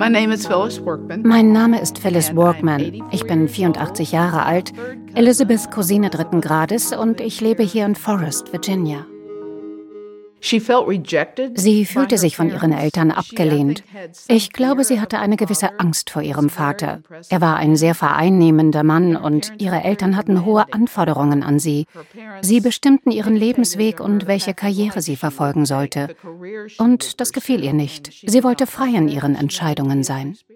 Mein Name ist Phyllis Workman. Ich bin 84 Jahre alt, Elizabeths Cousine 3. Grades und ich lebe hier in Forest, Virginia. Sie fühlte sich von ihren Eltern abgelehnt. Ich glaube, sie hatte eine gewisse Angst vor ihrem Vater. Er war ein sehr vereinnehmender Mann und ihre Eltern hatten hohe Anforderungen an sie. Sie bestimmten ihren Lebensweg und welche Karriere sie verfolgen sollte. Und das gefiel ihr nicht. Sie wollte frei in ihren Entscheidungen sein.